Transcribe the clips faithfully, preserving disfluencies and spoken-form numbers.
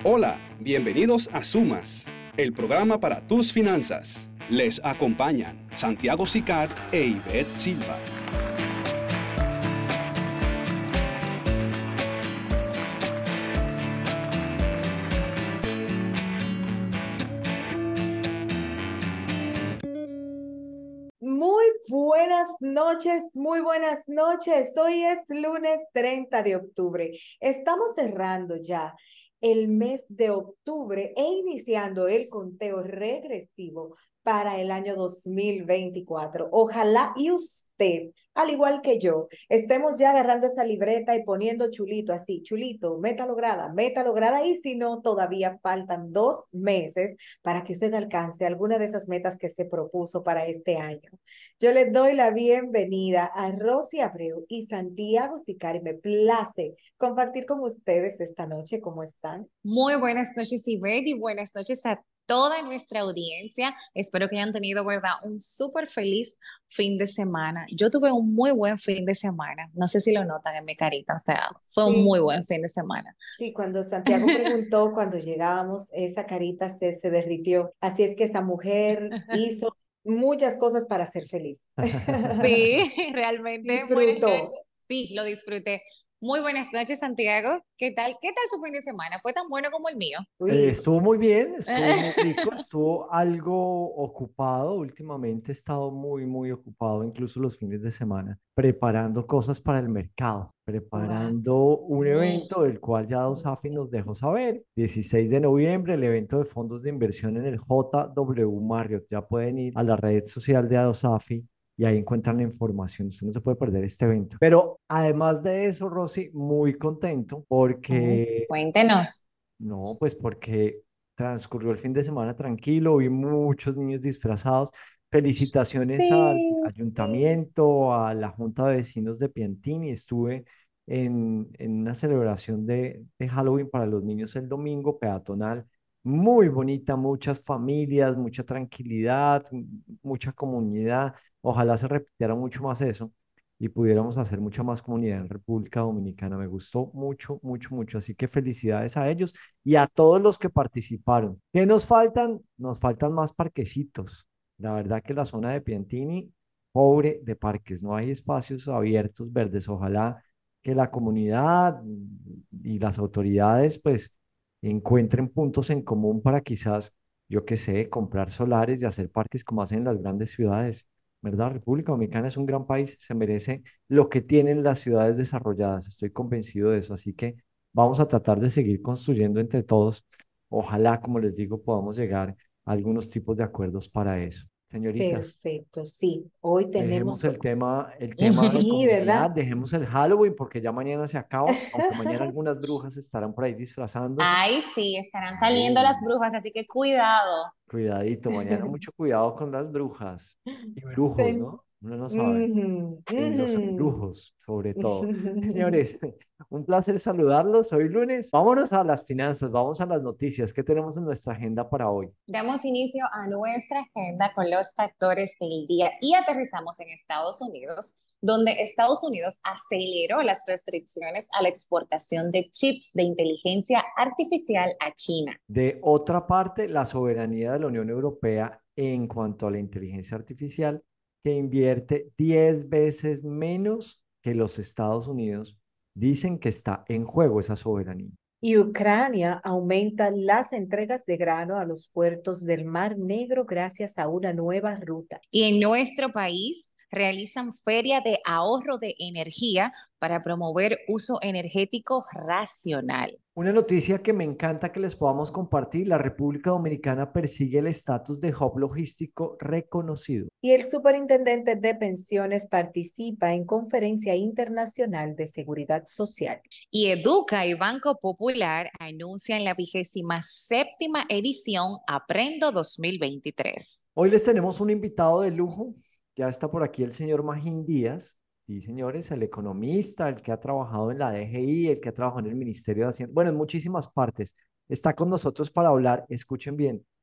Hola, bienvenidos a Sumas, el programa para tus finanzas. Les acompañan Santiago Sicar e Ivette Silva. Muy buenas noches, muy buenas noches. Hoy es lunes treinta de octubre. Estamos cerrando ya el mes de octubre e iniciando el conteo regresivo para el año dos mil veinticuatro. Ojalá y usted, al igual que yo, estemos ya agarrando esa libreta y poniendo chulito así, chulito, meta lograda, meta lograda, y si no, todavía faltan dos meses para que usted alcance alguna de esas metas que se propuso para este año. Yo les doy la bienvenida a Rosy Abreu y Santiago Sicari. Me place compartir con ustedes esta noche. ¿Cómo están? Muy buenas noches, Ivette, y buenas noches a toda nuestra audiencia. Espero que hayan tenido, ¿verdad?, un súper feliz fin de semana. Yo tuve un muy buen fin de semana. No sé si lo notan en mi carita, o sea, fue un muy Sí, buen fin de semana. sí, cuando Santiago preguntó, cuando llegábamos, esa carita se, se derritió. Así es que esa mujer hizo muchas cosas para ser feliz. Sí, realmente, buenas noches. Disfrutó. Sí, lo disfruté. Muy buenas noches, Santiago. ¿Qué tal? ¿Qué tal su fin de semana? ¿Fue tan bueno como el mío? Eh, Uy, estuvo muy bien, estuvo muy rico, estuvo algo ocupado. Últimamente he estado muy, muy ocupado, incluso los fines de semana, preparando cosas para el mercado, wow. preparando un Mm. evento del cual ya Dosafi nos dejó saber. dieciséis de noviembre, el evento de fondos de inversión en el J W Marriott. Ya pueden ir a la red social de Dosafi y ahí encuentran la información. Usted no se puede perder este evento. Pero además de eso, Rosy, muy contento Ay, porque cuéntenos. no, pues porque transcurrió el fin de semana tranquilo, vi muchos niños disfrazados. Felicitaciones al Sí. ayuntamiento, a la Junta de Vecinos de Piantini. Estuve en, en una celebración de, de Halloween para los niños el domingo, peatonal, muy bonita, muchas familias, mucha tranquilidad, m- mucha comunidad. Ojalá se repitiera mucho más eso y pudiéramos hacer mucha más comunidad en República Dominicana. Me gustó mucho, mucho, mucho. Así que felicidades a ellos y a todos los que participaron. ¿Qué nos faltan? Nos faltan más parquecitos. La verdad que la zona de Piantini, pobre de parques, no hay espacios abiertos, verdes. Ojalá que la comunidad y las autoridades pues encuentren puntos en común para quizás, yo qué sé, comprar solares y hacer parques como hacen en las grandes ciudades. ¿Verdad? República Dominicana es un gran país, se merece lo que tienen las ciudades desarrolladas. Estoy convencido de eso, así que vamos a tratar de seguir construyendo entre todos. Ojalá, como les digo, podamos llegar a algunos tipos de acuerdos para eso. Señoritas, Perfecto, sí. Hoy tenemos, dejemos el tema, el tema de sí, comunidad, ¿verdad? dejemos el Halloween porque ya mañana se acaba, aunque mañana algunas brujas estarán por ahí disfrazándose. Ay, sí, estarán saliendo las Uy, brujas, así que cuidado. cuidadito, mañana mucho cuidado con las brujas y brujos, Sen- ¿no? Uno no sabe. Ujú, Y los ujú. embrujos, sobre todo. Señores, un placer saludarlos. Hoy lunes. Vámonos a las finanzas, vamos a las noticias. ¿Qué tenemos en nuestra agenda para hoy? Damos inicio a nuestra agenda con los factores del día y aterrizamos en Estados Unidos, donde Estados Unidos aceleró las restricciones a la exportación de chips de inteligencia artificial a China. De otra parte, la soberanía de la Unión Europea en cuanto a la inteligencia artificial, que invierte diez veces menos que los Estados Unidos, dicen que está en juego esa soberanía. Y Ucrania aumenta las entregas de grano a los puertos del Mar Negro gracias a una nueva ruta. Y en nuestro país realizan feria de ahorro de energía para promover uso energético racional. Una noticia que me encanta que les podamos compartir, la República Dominicana persigue el estatus de hub logístico reconocido. Y el superintendente de pensiones participa en conferencia internacional de seguridad social. Y Educa y Banco Popular anuncian la vigésima séptima edición Aprendo dos mil veintitrés. Hoy les tenemos un invitado de lujo, ya está por aquí el señor Magín Díaz, sí señores, el economista, el que ha trabajado en la D G I, el que ha trabajado en el Ministerio de Hacienda, bueno, en muchísimas partes. Está con nosotros para hablar, escuchen bien,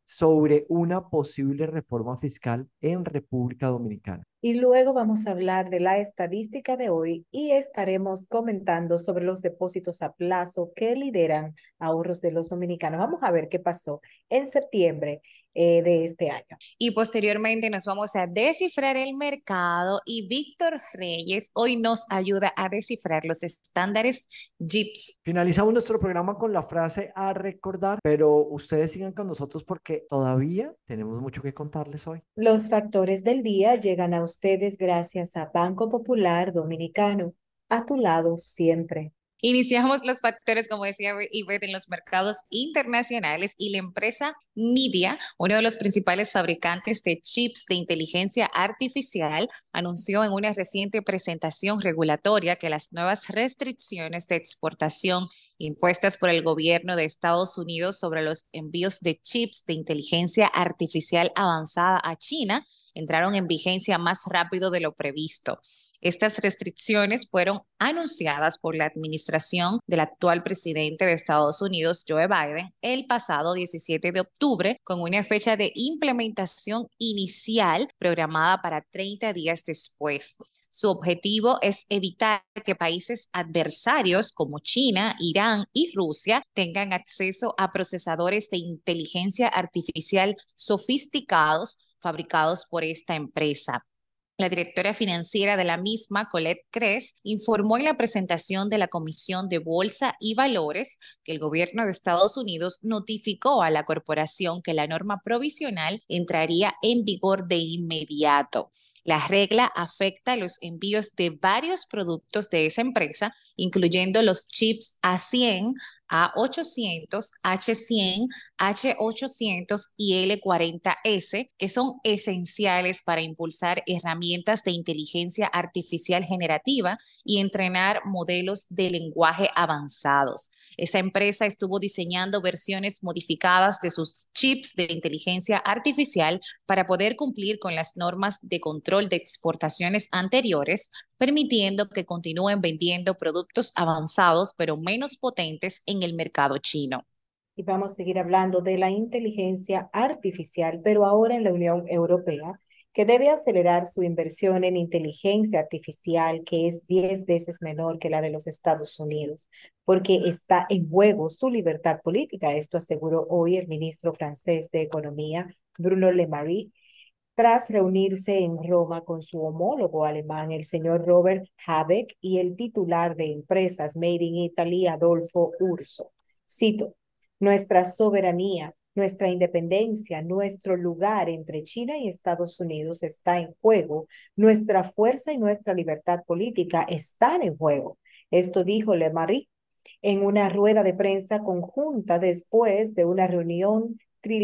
sobre una posible reforma fiscal en República Dominicana. Y luego vamos a hablar de la estadística de hoy y estaremos comentando sobre los depósitos a plazo que lideran ahorros de los dominicanos. Vamos a ver qué pasó en septiembre eh, de este año. Y posteriormente nos vamos a descifrar el mercado y Víctor Reyes hoy nos ayuda a descifrar los estándares J I P S. Finalizamos nuestro programa con la frase a recordar, pero ustedes sigan con nosotros porque todavía tenemos mucho que contarles hoy. Los factores del día llegan a ustedes gracias a Banco Popular Dominicano, a tu lado siempre. Iniciamos los factores, como decía Ivette, en los mercados internacionales y la empresa Nvidia, uno de los principales fabricantes de chips de inteligencia artificial, anunció en una reciente presentación regulatoria que las nuevas restricciones de exportación impuestas por el gobierno de Estados Unidos sobre los envíos de chips de inteligencia artificial avanzada a China entraron en vigencia más rápido de lo previsto. Estas restricciones fueron anunciadas por la administración del actual presidente de Estados Unidos, Joe Biden, el pasado diecisiete de octubre, con una fecha de implementación inicial programada para treinta días después. Su objetivo es evitar que países adversarios como China, Irán y Rusia tengan acceso a procesadores de inteligencia artificial sofisticados fabricados por esta empresa. La directora financiera de la misma, Colette Kress, informó en la presentación de la Comisión de Bolsa y Valores que el gobierno de Estados Unidos notificó a la corporación que la norma provisional entraría en vigor de inmediato. La regla afecta los envíos de varios productos de esa empresa, incluyendo los chips A cien, A ochocientos, H cien, H ochocientos y L cuarenta S, que son esenciales para impulsar herramientas de inteligencia artificial generativa y entrenar modelos de lenguaje avanzados. Esa empresa estuvo diseñando versiones modificadas de sus chips de inteligencia artificial para poder cumplir con las normas de control de exportaciones anteriores, permitiendo que continúen vendiendo productos avanzados pero menos potentes en el mercado chino. Y vamos a seguir hablando de la inteligencia artificial, pero ahora en la Unión Europea, que debe acelerar su inversión en inteligencia artificial, que es diez veces menor que la de los Estados Unidos, porque está en juego su libertad política. Esto aseguró hoy el ministro francés de Economía, Bruno Le Maire, tras reunirse en Roma con su homólogo alemán, el señor Robert Habeck, y el titular de Empresas Made in Italy, Adolfo Urso. Cito: nuestra soberanía, nuestra independencia, nuestro lugar entre China y Estados Unidos está en juego. Nuestra fuerza y nuestra libertad política están en juego. Esto dijo Le Maire en una rueda de prensa conjunta después de una reunión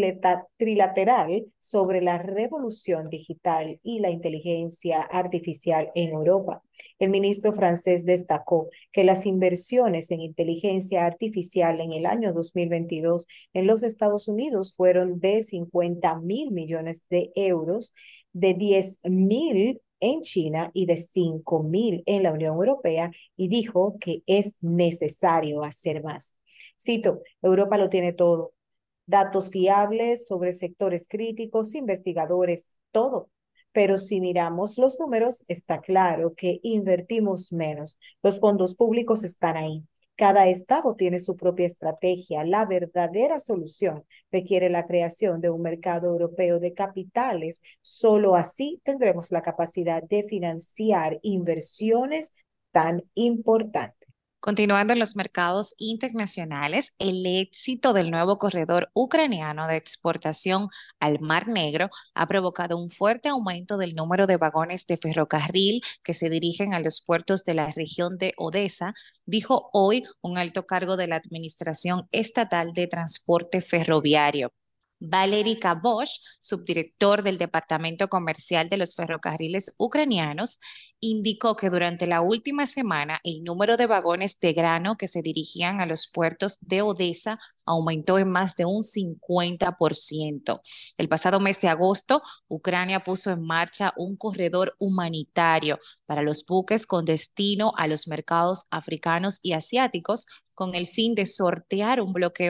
trilateral sobre la revolución digital y la inteligencia artificial en Europa. El ministro francés destacó que las inversiones en inteligencia artificial en el año dos mil veintidós en los Estados Unidos fueron de cincuenta mil millones de euros, de diez mil en China y de cinco mil en la Unión Europea, y dijo que es necesario hacer más. Cito: Europa lo tiene todo. Datos fiables sobre sectores críticos, investigadores, todo. Pero si miramos los números, está claro que invertimos menos. Los fondos públicos están ahí. Cada estado tiene su propia estrategia. La verdadera solución requiere la creación de un mercado europeo de capitales. Solo así tendremos la capacidad de financiar inversiones tan importantes. Continuando en los mercados internacionales, el éxito del nuevo corredor ucraniano de exportación al Mar Negro ha provocado un fuerte aumento del número de vagones de ferrocarril que se dirigen a los puertos de la región de Odesa, dijo hoy un alto cargo de la Administración Estatal de Transporte Ferroviario. Valery Kabosh, subdirector del Departamento Comercial de los Ferrocarriles Ucranianos, indicó que durante la última semana el número de vagones de grano que se dirigían a los puertos de Odesa aumentó en más de un cincuenta por ciento. El pasado mes de agosto, Ucrania puso en marcha un corredor humanitario para los buques con destino a los mercados africanos y asiáticos con el fin de sortear un bloqueo de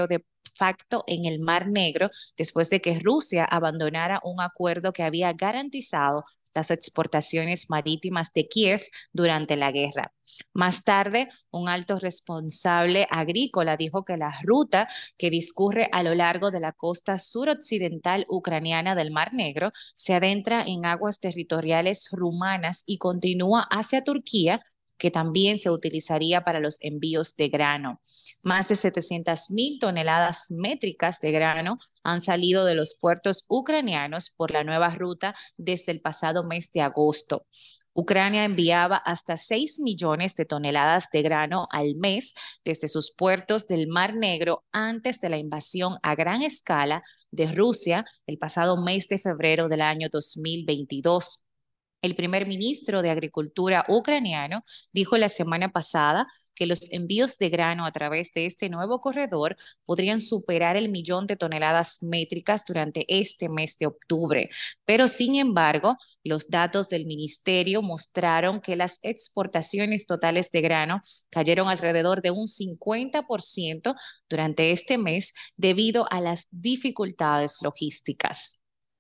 facto en el Mar Negro después de que Rusia abandonara un acuerdo que había garantizado las exportaciones marítimas de Kiev durante la guerra. Más tarde, un alto responsable agrícola dijo que la ruta que discurre a lo largo de la costa suroccidental ucraniana del Mar Negro se adentra en aguas territoriales rumanas y continúa hacia Turquía, que también se utilizaría para los envíos de grano. Más de setecientas mil toneladas métricas de grano han salido de los puertos ucranianos por la nueva ruta desde el pasado mes de agosto. Ucrania enviaba hasta seis millones de toneladas de grano al mes desde sus puertos del Mar Negro antes de la invasión a gran escala de Rusia el pasado mes de febrero del año dos mil veintidós. El primer ministro de Agricultura ucraniano dijo la semana pasada que los envíos de grano a través de este nuevo corredor podrían superar el millón de toneladas métricas durante este mes de octubre. Pero, sin embargo, los datos del ministerio mostraron que las exportaciones totales de grano cayeron alrededor de un cincuenta por ciento durante este mes debido a las dificultades logísticas.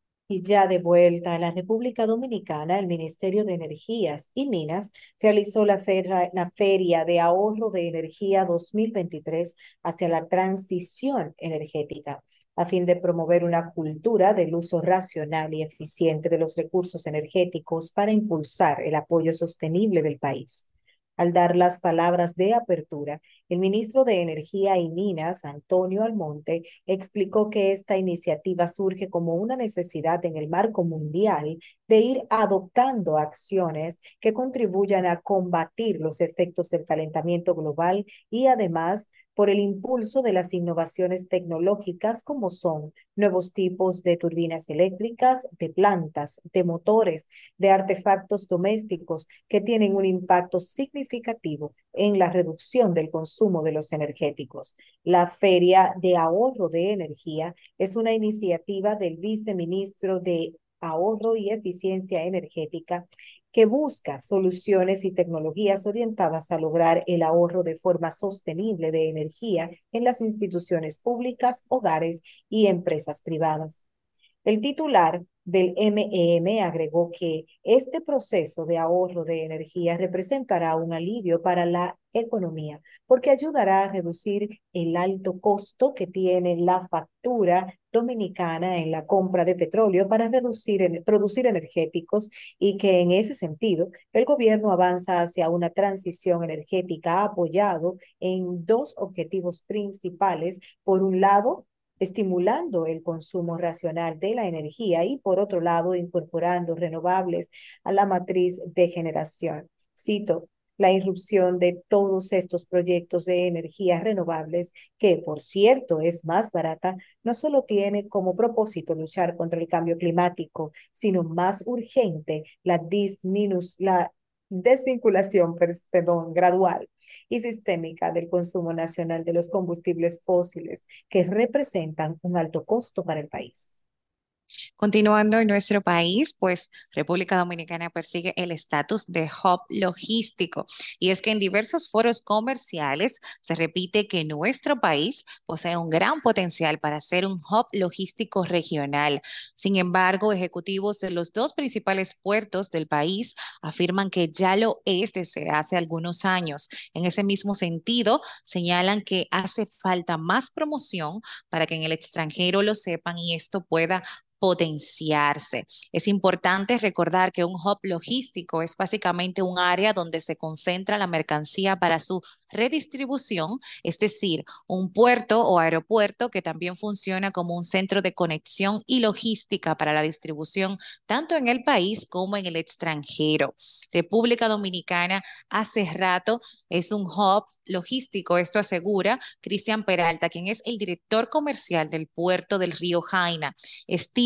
Y ya de vuelta a la República Dominicana, el Ministerio de Energías y Minas realizó la, ferra, la Feria de Ahorro de Energía dos mil veintitrés hacia la transición energética, a fin de promover una cultura del uso racional y eficiente de los recursos energéticos para impulsar el apoyo sostenible del país. Al dar las palabras de apertura, el ministro de Energía y Minas, Antonio Almonte, explicó que esta iniciativa surge como una necesidad en el marco mundial de ir adoptando acciones que contribuyan a combatir los efectos del calentamiento global y además por el impulso de las innovaciones tecnológicas como son nuevos tipos de turbinas eléctricas, de plantas, de motores, de artefactos domésticos que tienen un impacto significativo en la reducción del consumo de los energéticos. La Feria de Ahorro de Energía es una iniciativa del viceministro de Ahorro y Eficiencia Energética que busca soluciones y tecnologías orientadas a lograr el ahorro de forma sostenible de energía en las instituciones públicas, hogares y empresas privadas. El titular del M E M agregó que este proceso de ahorro de energía representará un alivio para la economía porque ayudará a reducir el alto costo que tiene la factura dominicana en la compra de petróleo para reducir, producir energéticos y que en ese sentido el gobierno avanza hacia una transición energética apoyado en dos objetivos principales. Por un lado, estimulando el consumo racional de la energía y, por otro lado, incorporando renovables a la matriz de generación. Cito, la irrupción de todos estos proyectos de energías renovables, que por cierto es más barata, no solo tiene como propósito luchar contra el cambio climático, sino más urgente la, disminu la desvinculación perdón, gradual y sistémica del consumo nacional de los combustibles fósiles que representan un alto costo para el país. Continuando en nuestro país, pues República Dominicana persigue el estatus de hub logístico. Y es que en diversos foros comerciales se repite que nuestro país posee un gran potencial para ser un hub logístico regional. Sin embargo, ejecutivos de los dos principales puertos del país afirman que ya lo es desde hace algunos años. En ese mismo sentido, señalan que hace falta más promoción para que en el extranjero lo sepan y esto pueda potenciarse. Es importante recordar que un hub logístico es básicamente un área donde se concentra la mercancía para su redistribución, es decir, un puerto o aeropuerto que también funciona como un centro de conexión y logística para la distribución tanto en el país como en el extranjero. República Dominicana hace rato es un hub logístico, esto asegura Cristian Peralta, quien es el director comercial del puerto del Río Jaina. Estima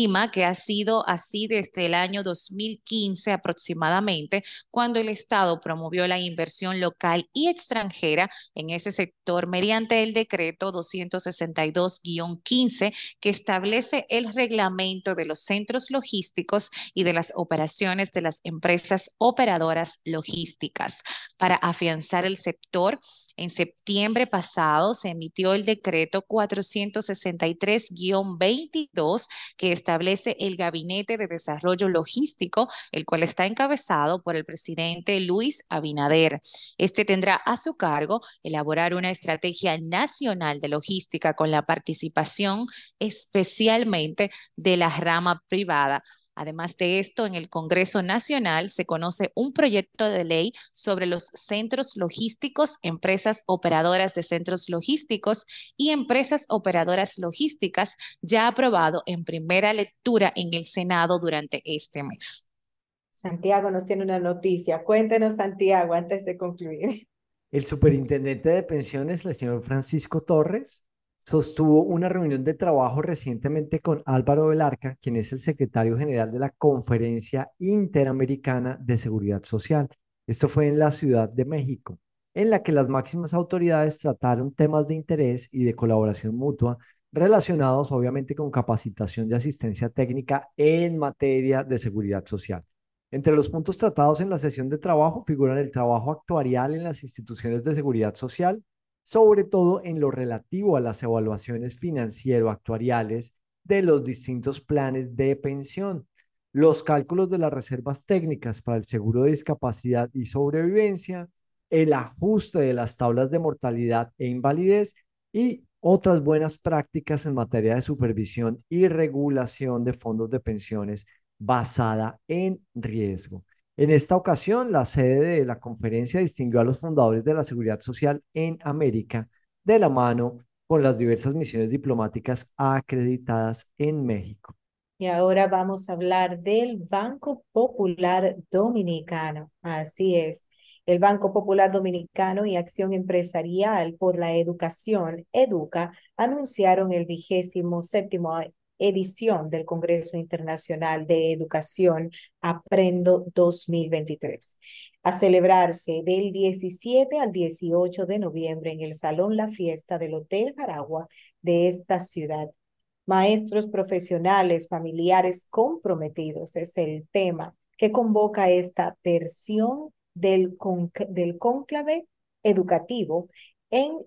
estima que ha sido así desde el año dos mil quince aproximadamente, cuando el Estado promovió la inversión local y extranjera en ese sector mediante el decreto doscientos sesenta y dos guión quince, que establece el reglamento de los centros logísticos y de las operaciones de las empresas operadoras logísticas. Para afianzar el sector, en septiembre pasado se emitió el decreto cuatrocientos sesenta y tres guión veintidós, que establece el Gabinete de Desarrollo Logístico, el cual está encabezado por el presidente Luis Abinader. Este tendrá a su cargo elaborar una estrategia nacional de logística con la participación especialmente de la rama privada. Además de esto, en el Congreso Nacional se conoce un proyecto de ley sobre los centros logísticos, empresas operadoras de centros logísticos y empresas operadoras logísticas, ya aprobado en primera lectura en el Senado durante este mes. Santiago nos tiene una noticia. Cuéntenos, Santiago, antes de concluir. El superintendente de pensiones, el señor Francisco Torres, sostuvo una reunión de trabajo recientemente con Álvaro Velarca, quien es el secretario general de la Conferencia Interamericana de Seguridad Social. Esto fue en la Ciudad de México, en la que las máximas autoridades trataron temas de interés y de colaboración mutua relacionados obviamente con capacitación y asistencia técnica en materia de seguridad social. Entre los puntos tratados en la sesión de trabajo figuran el trabajo actuarial en las instituciones de seguridad social, sobre todo en lo relativo a las evaluaciones financiero-actuariales de los distintos planes de pensión, los cálculos de las reservas técnicas para el seguro de discapacidad y sobrevivencia, el ajuste de las tablas de mortalidad e invalidez y otras buenas prácticas en materia de supervisión y regulación de fondos de pensiones basada en riesgo. En esta ocasión, la sede de la conferencia distinguió a los fundadores de la seguridad social en América de la mano con las diversas misiones diplomáticas acreditadas en México. Y ahora vamos a hablar del Banco Popular Dominicano. Así es, el Banco Popular Dominicano y Acción Empresarial por la Educación, EDUCA, anunciaron el vigésimo séptimo edición del Congreso Internacional de Educación Aprendo dos mil veintitrés, a celebrarse del diecisiete al dieciocho de noviembre en el Salón La Fiesta del Hotel Jaragua de esta ciudad. Maestros profesionales, familiares comprometidos es el tema que convoca esta versión del, conc del cónclave educativo en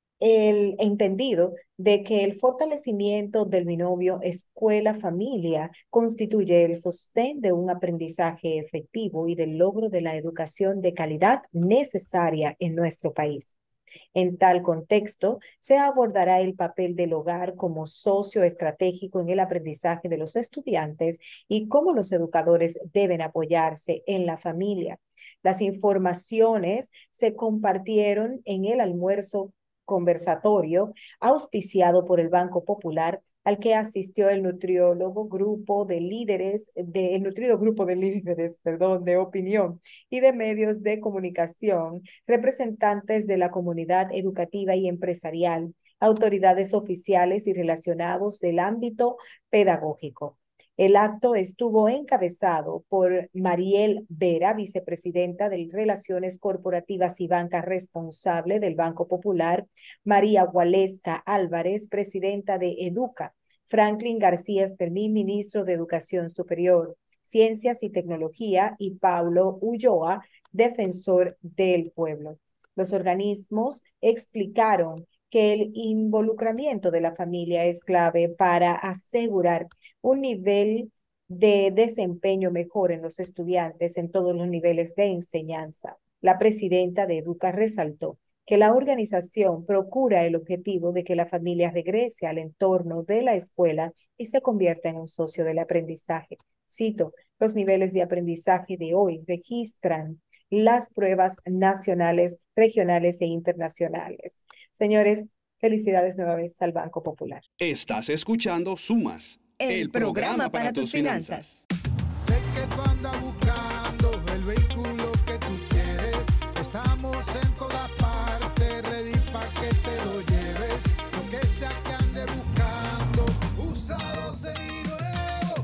el entendido de que el fortalecimiento del binomio escuela-familia constituye el sostén de un aprendizaje efectivo y del logro de la educación de calidad necesaria en nuestro país. En tal contexto, se abordará el papel del hogar como socio estratégico en el aprendizaje de los estudiantes y cómo los educadores deben apoyarse en la familia. Las informaciones se compartieron en el almuerzo conversatorio auspiciado por el Banco Popular, al que asistió el nutriólogo grupo de líderes, de, el nutrido grupo de líderes, perdón, de opinión y de medios de comunicación, representantes de la comunidad educativa y empresarial, autoridades oficiales y relacionados del ámbito pedagógico. El acto estuvo encabezado por Mariel Vera, vicepresidenta de Relaciones Corporativas y Banca Responsable del Banco Popular, María Gualesca Álvarez, presidenta de EDUCA, Franklin García Espermín, ministro de Educación Superior, Ciencias y Tecnología, y Paulo Ulloa, defensor del pueblo. Los organismos explicaron que el involucramiento de la familia es clave para asegurar un nivel de desempeño mejor en los estudiantes en todos los niveles de enseñanza. La presidenta de EDUCA resaltó que la organización procura el objetivo de que la familia regrese al entorno de la escuela y se convierta en un socio del aprendizaje. Cito, los niveles de aprendizaje de hoy registran las pruebas nacionales, regionales e internacionales. Señores, felicidades nueva vez al Banco Popular. Estás escuchando Sumas, el, el programa, programa para, para tus finanzas. finanzas. Sé que tú andas buscando el vehículo que tú quieres. Estamos en todas partes, ready para que te lo lleves. Lo que sea que ande buscando, usado seminuevo,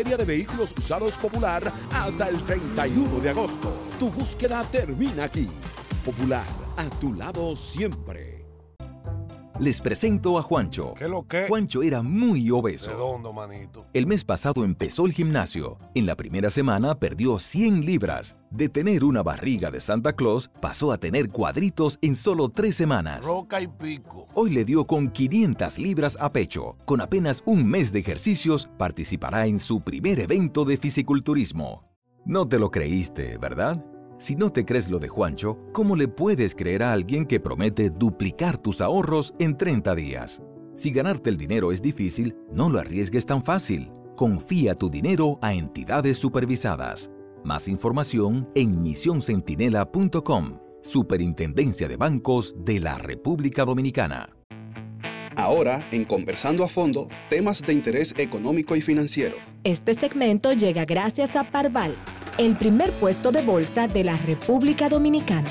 Feria de Vehículos Usados Popular hasta el treinta y uno de agosto. Tu búsqueda termina aquí. Popular, a tu lado siempre. Les presento a Juancho. ¿Qué lo que? Juancho era muy obeso. Redondo, manito. El mes pasado empezó el gimnasio. En la primera semana perdió cien libras. De tener una barriga de Santa Claus, pasó a tener cuadritos en solo tres semanas. Roca y pico. Hoy le dio con quinientas libras a pecho. Con apenas un mes de ejercicios, participará en su primer evento de fisiculturismo. No te lo creíste, ¿verdad? Si no te crees lo de Juancho, ¿cómo le puedes creer a alguien que promete duplicar tus ahorros en treinta días? Si ganarte el dinero es difícil, no lo arriesgues tan fácil. Confía tu dinero a entidades supervisadas. Más información en misión centinela punto com, Superintendencia de Bancos de la República Dominicana. Ahora, en Conversando a Fondo, temas de interés económico y financiero. Este segmento llega gracias a Parval, el primer puesto de bolsa de la República Dominicana.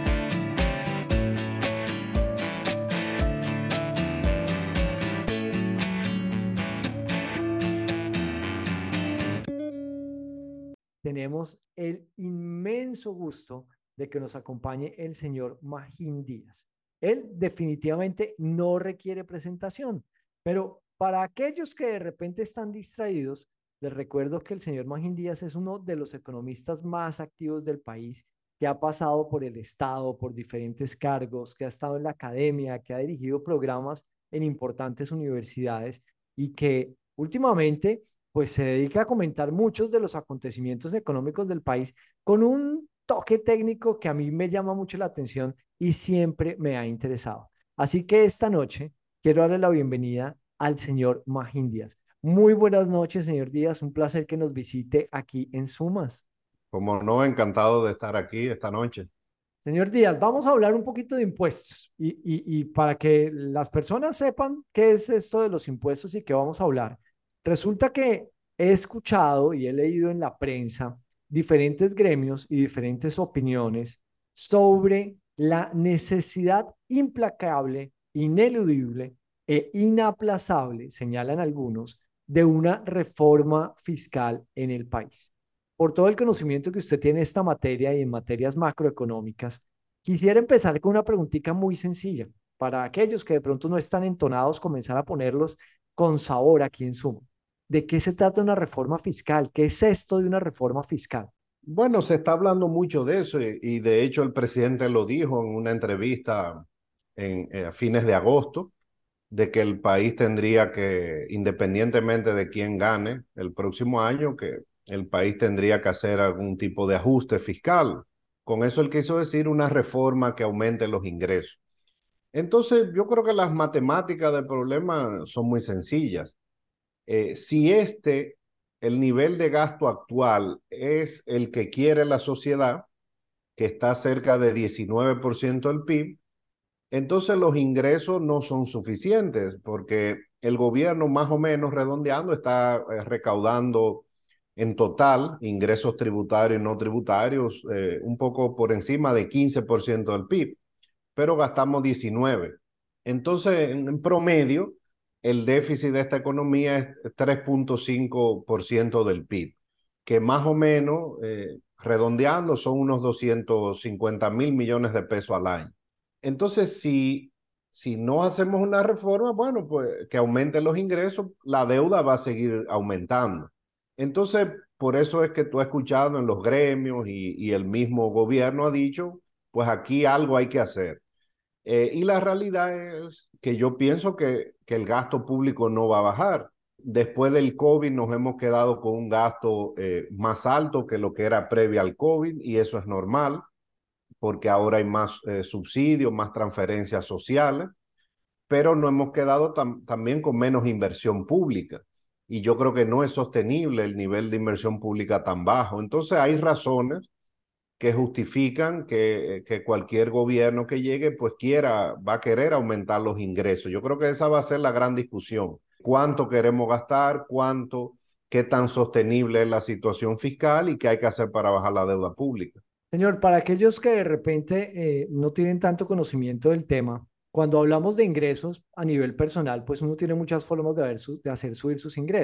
Tenemos el inmenso gusto de que nos acompañe el señor Magín Díaz. Él definitivamente no requiere presentación, pero para aquellos que de repente están distraídos, les recuerdo que el señor Magín Díaz es uno de los economistas más activos del país, que ha pasado por el Estado, por diferentes cargos, que ha estado en la academia, que ha dirigido programas en importantes universidades y que últimamente pues se dedica a comentar muchos de los acontecimientos económicos del país con un toque técnico que a mí me llama mucho la atención y siempre me ha interesado. Así que esta noche quiero darle la bienvenida al señor Magín Díaz. Muy buenas noches, señor Díaz. Un placer que nos visite aquí en Sumas. Como no, encantado de estar aquí esta noche. Señor Díaz, vamos a hablar un poquito de impuestos y, y, y para que las personas sepan qué es esto de los impuestos y qué vamos a hablar. Resulta que he escuchado y he leído en la prensa diferentes gremios y diferentes opiniones sobre la necesidad implacable, ineludible e inaplazable, señalan algunos, de una reforma fiscal en el país. Por todo el conocimiento que usted tiene en esta materia y en materias macroeconómicas, quisiera empezar con una preguntita muy sencilla. Para aquellos que de pronto no están entonados, comenzar a ponerlos con sabor aquí en Suma. ¿De qué se trata una reforma fiscal? ¿Qué es esto de una reforma fiscal? Bueno, se está hablando mucho de eso y, y de hecho el presidente lo dijo en una entrevista en, eh, a fines de agosto, de que el país tendría que, independientemente de quién gane el próximo año, que el país tendría que hacer algún tipo de ajuste fiscal. Con eso él quiso decir una reforma que aumente los ingresos. Entonces, yo creo que las matemáticas del problema son muy sencillas. Eh, si este, el nivel de gasto actual es el que quiere la sociedad, que está cerca de diecinueve por ciento del P I B, entonces los ingresos no son suficientes porque el gobierno más o menos redondeando está eh, recaudando en total ingresos tributarios y no tributarios eh, un poco por encima de quince por ciento del P I B, pero gastamos diecinueve por ciento. Entonces, en, en promedio, el déficit de esta economía es tres punto cinco por ciento del P I B, que más o menos, eh, redondeando, son unos doscientos cincuenta mil millones de pesos al año. Entonces, si, si no hacemos una reforma, bueno, pues que aumenten los ingresos, la deuda va a seguir aumentando. Entonces, por eso es que tú has escuchado en los gremios y, y el mismo gobierno ha dicho, pues aquí algo hay que hacer. Eh, y la realidad es que yo pienso que, que el gasto público no va a bajar. Después del COVID nos hemos quedado con un gasto eh, más alto que lo que era previo al COVID y eso es normal, porque ahora hay más eh, subsidios, más transferencias sociales, pero no hemos quedado tam también con menos inversión pública. Y yo creo que no es sostenible el nivel de inversión pública tan bajo. Entonces hay razones que justifican que, que cualquier gobierno que llegue pues quiera, va a querer aumentar los ingresos. Yo creo que esa va a ser la gran discusión. ¿Cuánto queremos gastar? ¿Cuánto? ¿Qué tan sostenible es la situación fiscal? ¿Y qué hay que hacer para bajar la deuda pública? Señor, para aquellos que de repente eh, no tienen tanto conocimiento del tema, cuando hablamos de ingresos a nivel personal, pues uno tiene muchas formas de, ver su, de hacer subir sus ingresos.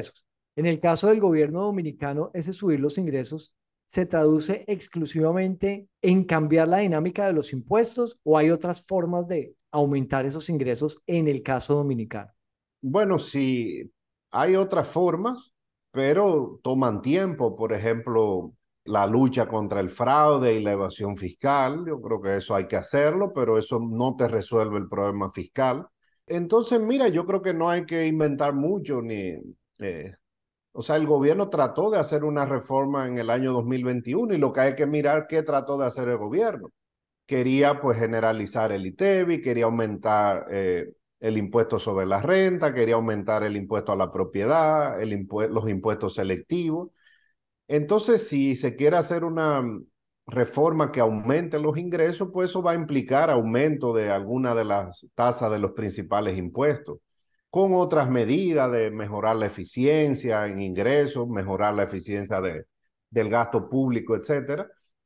En el caso del gobierno dominicano, ese subir los ingresos se traduce exclusivamente en cambiar la dinámica de los impuestos o hay otras formas de aumentar esos ingresos en el caso dominicano. Bueno, sí, hay otras formas, pero toman tiempo. Por ejemplo, la lucha contra el fraude y la evasión fiscal. Yo creo que eso hay que hacerlo, pero eso no te resuelve el problema fiscal. Entonces, mira, yo creo que no hay que inventar mucho ni... eh, o sea, el gobierno trató de hacer una reforma en el año dos mil veintiuno y lo que hay que mirar qué trató de hacer el gobierno. Quería pues generalizar el ITEVI, quería aumentar eh, el impuesto sobre la renta, quería aumentar el impuesto a la propiedad, el impu los impuestos selectivos. Entonces, si se quiere hacer una reforma que aumente los ingresos, pues eso va a implicar aumento de alguna de las tasas de los principales impuestos, con otras medidas de mejorar la eficiencia en ingresos, mejorar la eficiencia de, del gasto público, etcétera.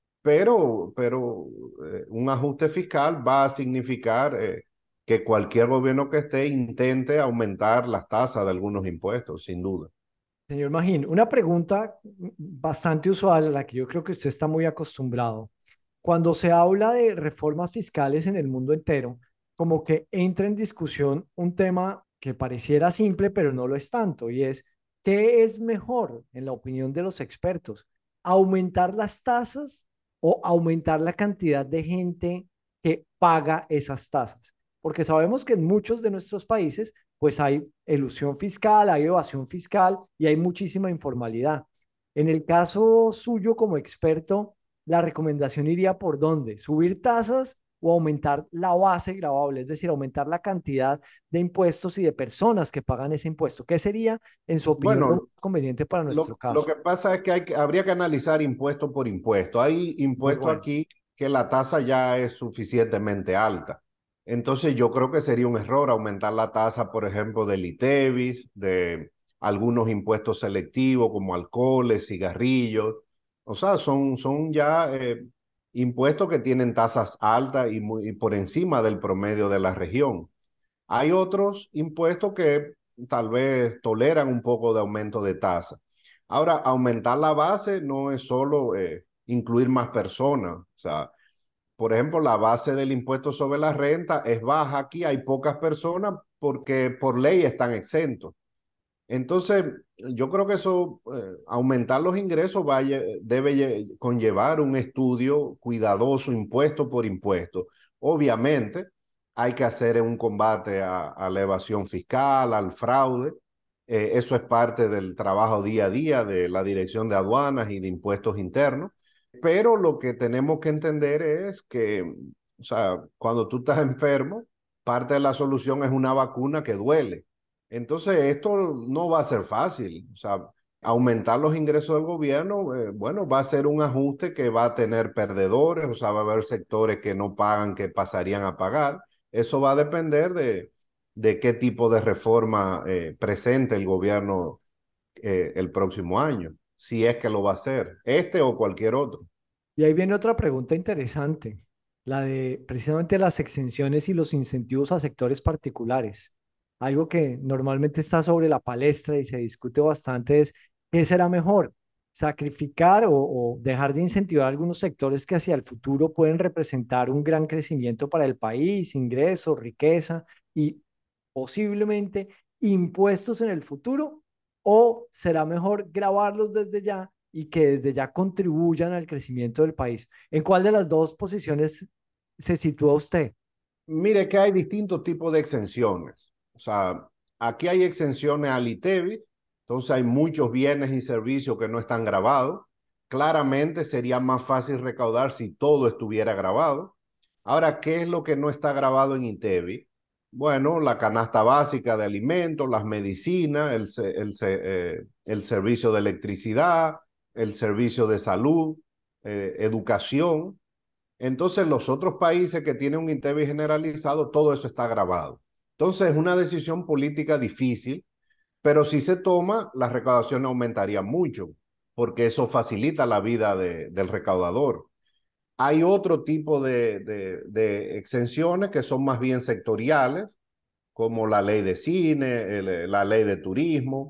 Pero, pero eh, un ajuste fiscal va a significar eh, que cualquier gobierno que esté intente aumentar las tasas de algunos impuestos, sin duda. Señor Magín, una pregunta bastante usual a la que yo creo que usted está muy acostumbrado. Cuando se habla de reformas fiscales en el mundo entero, como que entra en discusión un tema que pareciera simple, pero no lo es tanto, y es, ¿qué es mejor, en la opinión de los expertos? ¿Aumentar las tasas o aumentar la cantidad de gente que paga esas tasas? Porque sabemos que en muchos de nuestros países pues hay elusión fiscal, hay evasión fiscal y hay muchísima informalidad. En el caso suyo como experto, la recomendación iría por dónde, subir tasas o aumentar la base gravable, es decir, aumentar la cantidad de impuestos y de personas que pagan ese impuesto. ¿Qué sería, en su opinión, lo más Bueno, conveniente para nuestro lo, lo caso? que pasa es que, hay que habría que analizar impuesto por impuesto. Hay Muy impuestos bueno. aquí que la tasa ya es suficientemente alta. Entonces yo creo que sería un error aumentar la tasa, por ejemplo, del ITEVIS, de algunos impuestos selectivos como alcoholes, cigarrillos. O sea, son, son ya eh, impuestos que tienen tasas altas y, muy, y por encima del promedio de la región. Hay otros impuestos que tal vez toleran un poco de aumento de tasa. Ahora, aumentar la base no es solo eh, incluir más personas. O sea, por ejemplo, la base del impuesto sobre la renta es baja aquí, hay pocas personas porque por ley están exentos. Entonces, yo creo que eso, eh, aumentar los ingresos vaya, debe conllevar un estudio cuidadoso, impuesto por impuesto. Obviamente, hay que hacer un combate a, a la evasión fiscal, al fraude. Eh, eso es parte del trabajo día a día de la Dirección de Aduanas y de Impuestos Internos. Pero lo que tenemos que entender es que, o sea, cuando tú estás enfermo, parte de la solución es una vacuna que duele. Entonces, esto no va a ser fácil. O sea, aumentar los ingresos del gobierno, eh, bueno, va a ser un ajuste que va a tener perdedores, o sea, va a haber sectores que no pagan, que pasarían a pagar. Eso va a depender de, de qué tipo de reforma eh, presente el gobierno eh, el próximo año, si es que lo va a hacer, este o cualquier otro. Y ahí viene otra pregunta interesante, la de precisamente las exenciones y los incentivos a sectores particulares. Algo que normalmente está sobre la palestra y se discute bastante es, ¿qué será mejor? ¿Sacrificar o, o dejar de incentivar algunos sectores que hacia el futuro pueden representar un gran crecimiento para el país, ingresos, riqueza y posiblemente impuestos en el futuro? ¿O será mejor grabarlos desde ya y que desde ya contribuyan al crecimiento del país? ¿En cuál de las dos posiciones se sitúa usted? Mire que hay distintos tipos de exenciones. O sea, aquí hay exenciones al ITEVIS, entonces hay muchos bienes y servicios que no están grabados. Claramente sería más fácil recaudar si todo estuviera grabado. Ahora, ¿qué es lo que no está grabado en ITEVIS? Bueno, la canasta básica de alimentos, las medicinas, el, el, eh, el servicio de electricidad, el servicio de salud, eh, educación. Entonces, los otros países que tienen un ITEVIS generalizado, todo eso está grabado. Entonces, es una decisión política difícil, pero si se toma, la recaudación aumentaría mucho, porque eso facilita la vida de, del recaudador. Hay otro tipo de, de, de exenciones que son más bien sectoriales, como la ley de cine, el, la ley de turismo.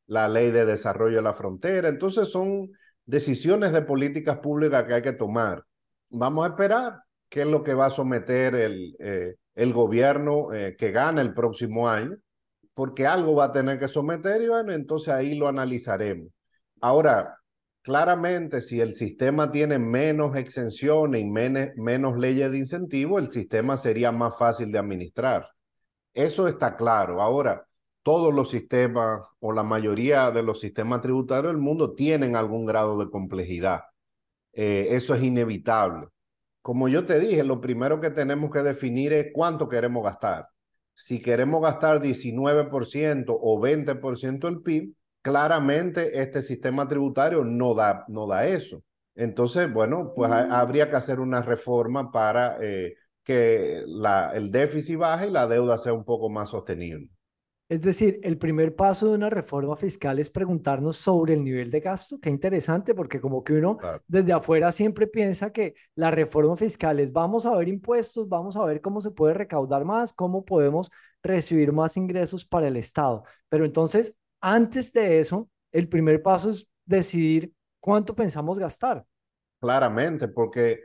la ley de desarrollo de la frontera. Entonces son decisiones de políticas públicas que hay que tomar. Vamos a esperar qué es lo que va a someter el, eh, el gobierno eh, que gane el próximo año, porque algo va a tener que someter y bueno, entonces ahí lo analizaremos. Ahora, claramente, si el sistema tiene menos exenciones y menos, menos leyes de incentivo, el sistema sería más fácil de administrar. Eso está claro. Ahora, todos los sistemas o la mayoría de los sistemas tributarios del mundo tienen algún grado de complejidad. Eh, eso es inevitable. Como yo te dije, lo primero que tenemos que definir es cuánto queremos gastar. Si queremos gastar diecinueve por ciento o veinte por ciento del P I B, claramente este sistema tributario no da, no da eso. Entonces, bueno, pues mm. habría que hacer una reforma para eh, que la, el déficit baje y la deuda sea un poco más sostenible. Es decir, el primer paso de una reforma fiscal es preguntarnos sobre el nivel de gasto. Qué interesante, porque como que uno claro. desde afuera siempre piensa que la reforma fiscal es vamos a ver impuestos, vamos a ver cómo se puede recaudar más, cómo podemos recibir más ingresos para el Estado. Pero entonces, antes de eso, el primer paso es decidir cuánto pensamos gastar. Claramente, porque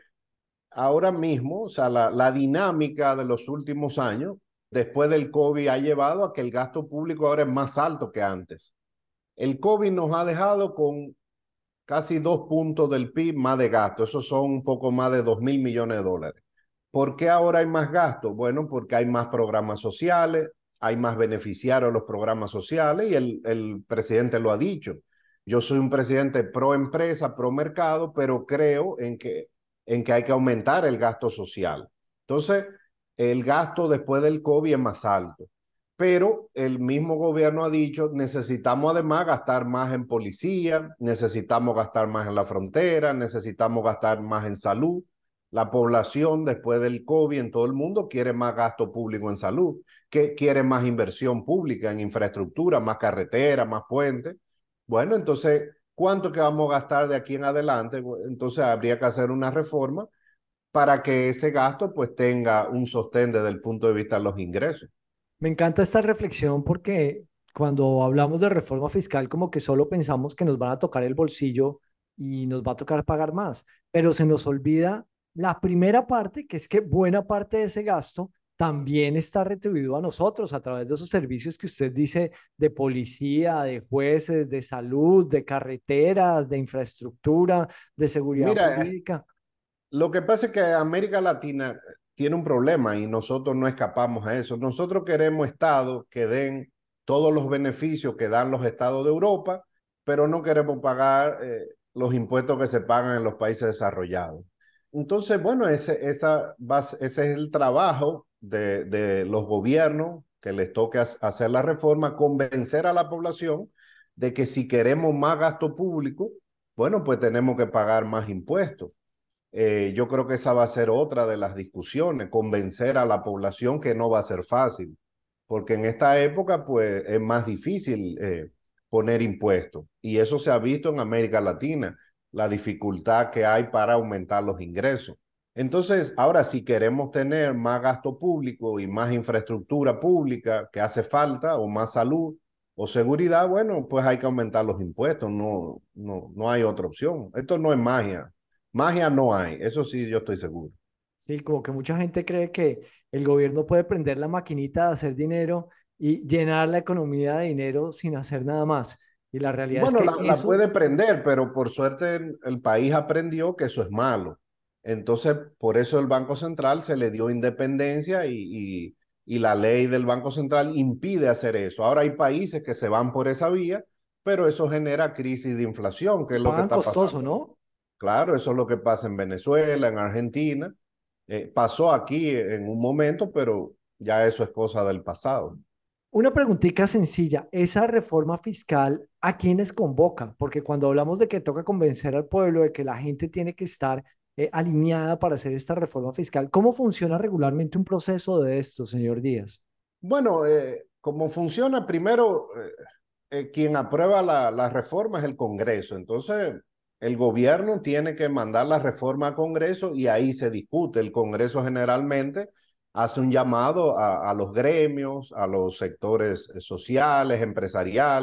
ahora mismo, o sea, la, la dinámica de los últimos años, después del COVID, ha llevado a que el gasto público ahora es más alto que antes. El COVID nos ha dejado con casi dos puntos del P I B más de gasto. Esos son un poco más de dos mil millones de dólares. ¿Por qué ahora hay más gasto? Bueno, porque hay más programas sociales, hay más beneficiarios de los programas sociales y el, el presidente lo ha dicho. Yo soy un presidente pro empresa, pro mercado, pero creo en que, en que hay que aumentar el gasto social. Entonces, el gasto después del COVID es más alto. Pero el mismo gobierno ha dicho, necesitamos además gastar más en policía, necesitamos gastar más en la frontera, necesitamos gastar más en salud. La población después del COVID en todo el mundo quiere más gasto público en salud, que quiere más inversión pública en infraestructura, más carreteras, más puentes. Bueno, entonces, ¿cuánto que vamos a gastar de aquí en adelante? Entonces habría que hacer una reforma para que ese gasto pues tenga un sostén desde el punto de vista de los ingresos. Me encanta esta reflexión porque cuando hablamos de reforma fiscal como que solo pensamos que nos van a tocar el bolsillo y nos va a tocar pagar más, pero se nos olvida la primera parte, que es que buena parte de ese gasto también está retribuido a nosotros a través de esos servicios que usted dice de policía, de jueces, de salud, de carreteras, de infraestructura, de seguridad Mira, jurídica. Lo que pasa es que América Latina tiene un problema y nosotros no escapamos a eso. Nosotros queremos estados que den todos los beneficios que dan los estados de Europa, pero no queremos pagar eh, los impuestos que se pagan en los países desarrollados. Entonces, bueno, ese, esa, ese es el trabajo de, de los gobiernos que les toca hacer la reforma, convencer a la población de que si queremos más gasto público, bueno, pues tenemos que pagar más impuestos. Eh, yo creo que esa va a ser otra de las discusiones, convencer a la población que no va a ser fácil, porque en esta época pues es más difícil eh, poner impuestos y eso se ha visto en América Latina, la dificultad que hay para aumentar los ingresos. Entonces, ahora si queremos tener más gasto público y más infraestructura pública que hace falta, o más salud o seguridad, bueno, pues hay que aumentar los impuestos, no, no, no hay otra opción. Esto no es magia. Magia no hay, eso sí yo estoy seguro. Sí, como que mucha gente cree que el gobierno puede prender la maquinita de hacer dinero y llenar la economía de dinero sin hacer nada más. Y la realidad bueno, es que la, eso... la puede prender, pero por suerte el país aprendió que eso es malo. Entonces, por eso el Banco Central se le dio independencia y, y, y la ley del Banco Central impide hacer eso. Ahora hay países que se van por esa vía, pero eso genera crisis de inflación, que es lo que está costoso, pasando. ¿no? Claro, eso es lo que pasa en Venezuela, en Argentina. Eh, pasó aquí en un momento, pero ya eso es cosa del pasado. Una preguntita sencilla, ¿esa reforma fiscal a quiénes convoca? Porque cuando hablamos de que toca convencer al pueblo de que la gente tiene que estar eh, alineada para hacer esta reforma fiscal, ¿cómo funciona regularmente un proceso de esto, señor Díaz? Bueno, eh, como funciona, primero, eh, eh, quien aprueba la, la reforma es el Congreso. Entonces, el gobierno tiene que mandar la reforma al Congreso y ahí se discute. El Congreso generalmente hace un llamado a, a los gremios, a los sectores sociales, empresariales,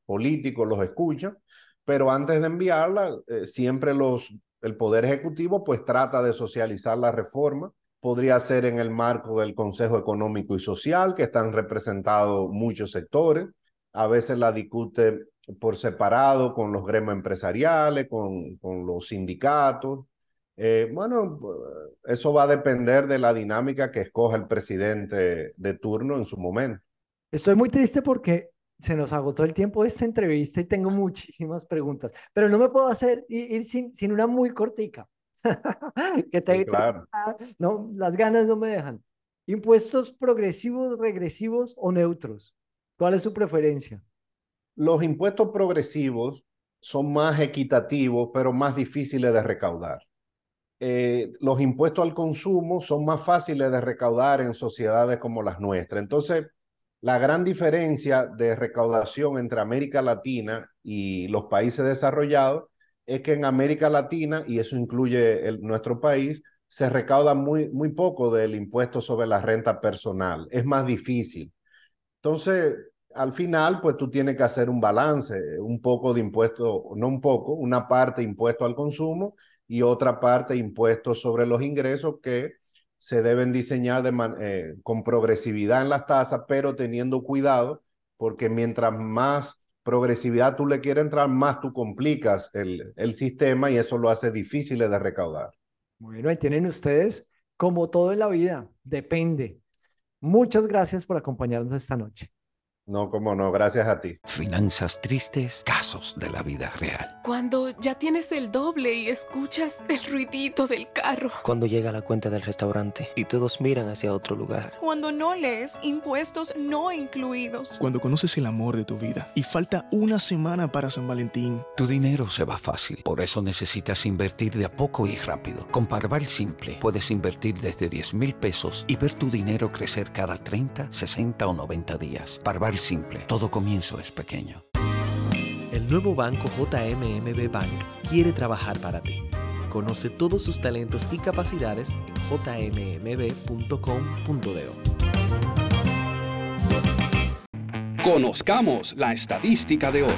políticos los escuchan, pero antes de enviarla, eh, siempre los, el Poder Ejecutivo pues trata de socializar la reforma. Podría ser en el marco del Consejo Económico y Social, que están representados muchos sectores. A veces la discute por separado con los gremios empresariales, con, con los sindicatos. Eh, bueno, eso va a depender de la dinámica que escoja el presidente de turno en su momento. Estoy muy triste porque se nos agotó el tiempo de esta entrevista y tengo muchísimas preguntas, pero no me puedo hacer ir, ir sin, sin una muy cortica. que te, Sí, claro. no, las ganas no me dejan. ¿Impuestos progresivos, regresivos o neutros? ¿Cuál es su preferencia? Los impuestos progresivos son más equitativos, pero más difíciles de recaudar. Eh, los impuestos al consumo son más fáciles de recaudar en sociedades como las nuestras. Entonces, la gran diferencia de recaudación entre América Latina y los países desarrollados es que en América Latina, y eso incluye el, nuestro país, se recauda muy, muy poco del impuesto sobre la renta personal. Es más difícil. Entonces, al final, pues tú tienes que hacer un balance, un poco de impuesto, no un poco, una parte impuesto al consumo y otra parte impuestos sobre los ingresos que se deben diseñar de man, eh, con progresividad en las tasas, pero teniendo cuidado, porque mientras más progresividad tú le quieres entrar, más tú complicas el, el sistema y eso lo hace difícil de recaudar. Bueno, ahí tienen ustedes, como todo en la vida, depende. Muchas gracias por acompañarnos esta noche. No, como no, gracias a ti. Finanzas tristes, casos de la vida real. Cuando ya tienes el doble y escuchas el ruidito del carro. Cuando llega la cuenta del restaurante y todos miran hacia otro lugar. Cuando no lees impuestos no incluidos. Cuando conoces el amor de tu vida y falta una semana para San Valentín. Tu dinero se va fácil, por eso necesitas invertir de a poco y rápido. Con Parval Simple puedes invertir desde diez mil pesos y ver tu dinero crecer cada treinta, sesenta o noventa días. Parval Simple, todo comienzo es pequeño. El nuevo banco J M M B Bank quiere trabajar para ti. Conoce todos sus talentos y capacidades en j m m b punto com punto d o. Conozcamos la estadística de hoy.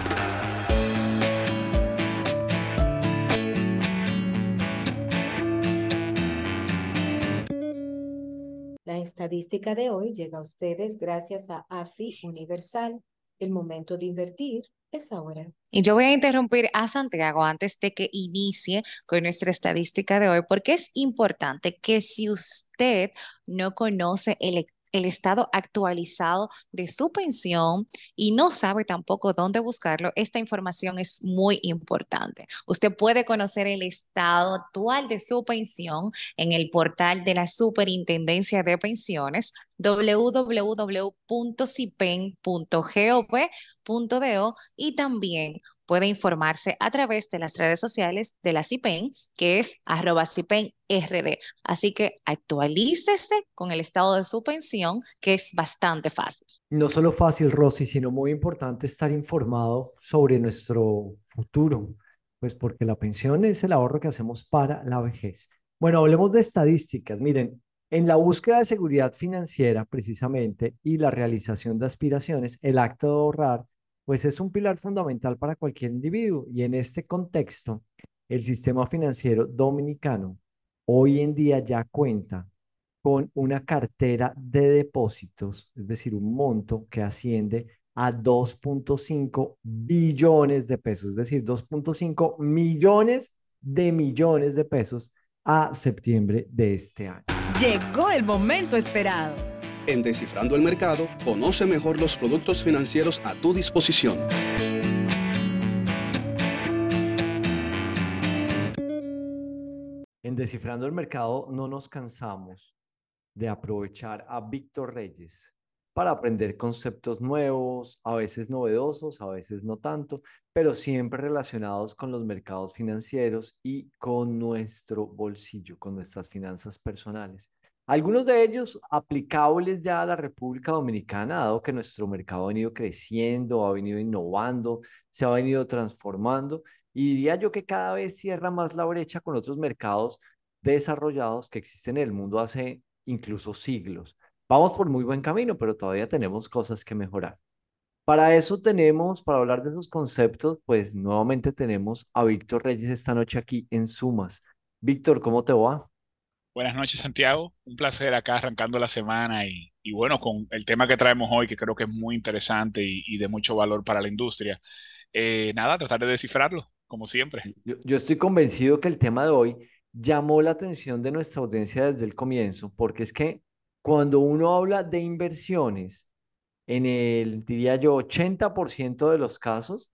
La estadística de hoy llega a ustedes gracias a A F I Universal. El momento de invertir es ahora. Y yo voy a interrumpir a Santiago antes de que inicie con nuestra estadística de hoy, porque es importante que si usted no conoce el el estado actualizado de su pensión y no sabe tampoco dónde buscarlo, esta información es muy importante. Usted puede conocer el estado actual de su pensión en el portal de la Superintendencia de Pensiones, w w w punto sipen punto gov punto do, y también puede informarse a través de las redes sociales de la CIPEN, que es arroba CIPENRD. Así que actualícese con el estado de su pensión, que es bastante fácil. No solo fácil, Rosy, sino muy importante estar informado sobre nuestro futuro, pues porque la pensión es el ahorro que hacemos para la vejez. Bueno, hablemos de estadísticas. Miren, en la búsqueda de seguridad financiera, precisamente, y la realización de aspiraciones, el acto de ahorrar pues es un pilar fundamental para cualquier individuo. Y en este contexto, el sistema financiero dominicano hoy en día ya cuenta con una cartera de depósitos, es decir, un monto que asciende a dos punto cinco billones de pesos, es decir, dos punto cinco millones de millones de pesos a septiembre de este año. Llegó el momento esperado. En Descifrando el Mercado, conoce mejor los productos financieros a tu disposición. En Descifrando el Mercado no nos cansamos de aprovechar a Víctor Reyes para aprender conceptos nuevos, a veces novedosos, a veces no tanto, pero siempre relacionados con los mercados financieros y con nuestro bolsillo, con nuestras finanzas personales. Algunos de ellos aplicables ya a la República Dominicana, dado que nuestro mercado ha venido creciendo, ha venido innovando, se ha venido transformando, y diría yo que cada vez cierra más la brecha con otros mercados desarrollados que existen en el mundo hace incluso siglos. Vamos por muy buen camino, pero todavía tenemos cosas que mejorar. Para eso tenemos, para hablar de esos conceptos, pues nuevamente tenemos a Víctor Reyes esta noche aquí en Sumas. Víctor, ¿cómo te va? Buenas noches, Santiago. Un placer acá arrancando la semana y, y bueno, con el tema que traemos hoy, que creo que es muy interesante y, y de mucho valor para la industria. Eh, nada, tratar de descifrarlo, como siempre. Yo, yo estoy convencido que el tema de hoy llamó la atención de nuestra audiencia desde el comienzo, porque es que cuando uno habla de inversiones, en el, diría yo, ochenta por ciento de los casos,